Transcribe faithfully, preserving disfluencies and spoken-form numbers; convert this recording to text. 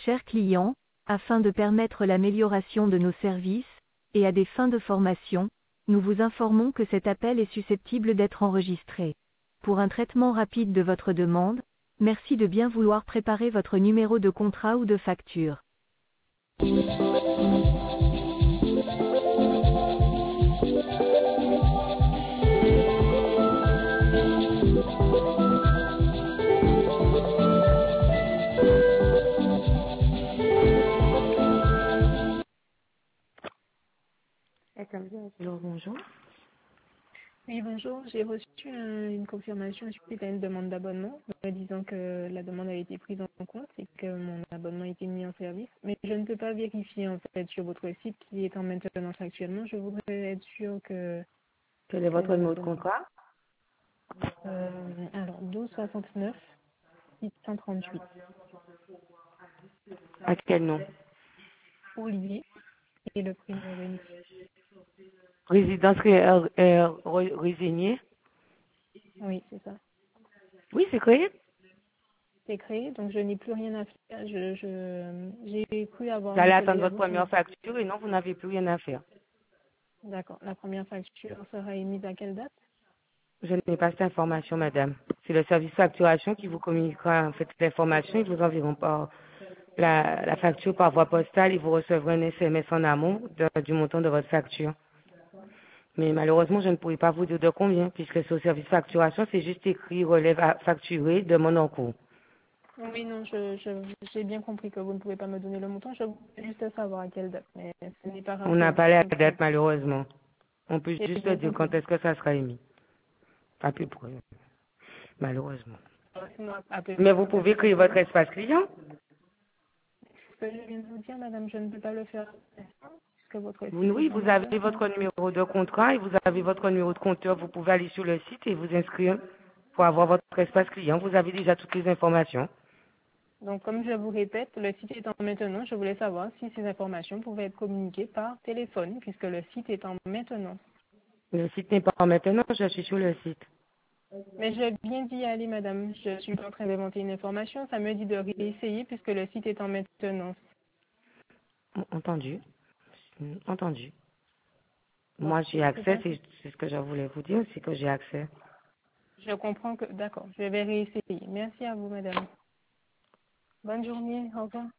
chers clients, afin de permettre l'amélioration de nos services, et à des fins de formation, nous vous informons que cet appel est susceptible d'être enregistré. Pour un traitement rapide de votre demande, merci de bien vouloir préparer votre numéro de contrat ou de facture. Allô, bonjour. Oui, bonjour. J'ai reçu euh, une confirmation suite à une demande d'abonnement, me disant que la demande a été prise en compte et que mon abonnement a été mis en service. Mais je ne peux pas vérifier en fait sur votre site qui est en maintenance actuellement. Je voudrais être sûre que, Quel est que votre numéro de l'abonnement. contrat? Euh, alors, douze soixante-neuf six cent trente-huit. À quel nom? Olivier et le prix de Rémi. Résidence euh, euh, Résigné? Oui, c'est ça. Oui, c'est créé. C'est créé, donc je n'ai plus rien à faire. Je, je, j'ai cru avoir Vous allez mon attendre collègue à votre vous qui première facture et non, vous n'avez plus rien à faire. D'accord. La première facture sera émise à quelle date? Je n'ai pas cette information, madame. C'est le service facturation qui vous communiquera en fait l'information. Ils vous enverront par la, la facture par voie postale et vous recevrez un S M S en amont de- du montant de votre facture. Mais malheureusement, je ne pourrais pas vous dire de combien, puisque c'est au service facturation, c'est juste écrit relève à facturer, demande en cours. Oui, non, je, je, j'ai bien compris que vous ne pouvez pas me donner le montant. Je voulais juste savoir à quelle date, mais ce n'est pas grave On n'a pour pas vous. la Donc, euh, date, malheureusement. On peut j'ai juste bien dire compris. quand est-ce que ça sera émis. À peu près, malheureusement. Laissez-moi à peu Mais près vous quand est-ce pouvez que créer c'est votre émis. espace client. Ce que je viens de vous dire, madame, je ne peux pas le faire à l'instant, puisque votre Vous, site oui, est en vous avez maintenance. votre numéro de contrat et vous avez votre numéro de compteur. Vous pouvez aller sur le site et vous inscrire pour avoir votre espace client. Vous avez déjà toutes les informations. Donc, comme je vous répète, le site est en maintenance. Je voulais savoir si ces informations pouvaient être communiquées par téléphone, puisque le site est en maintenance. Le site n'est pas maintenant, je suis sur le site. Mais j'ai bien dit, allez, madame, je suis en train d'inventer une information. Ça me dit de réessayer puisque le site est en maintenance. Entendu. Entendu. Bon, Moi, j'ai c'est accès, pas. c'est c'est ce que je voulais vous dire, c'est que j'ai accès. Je comprends que. D'accord, je vais réessayer. Merci à vous, madame. Bonne journée. Au revoir.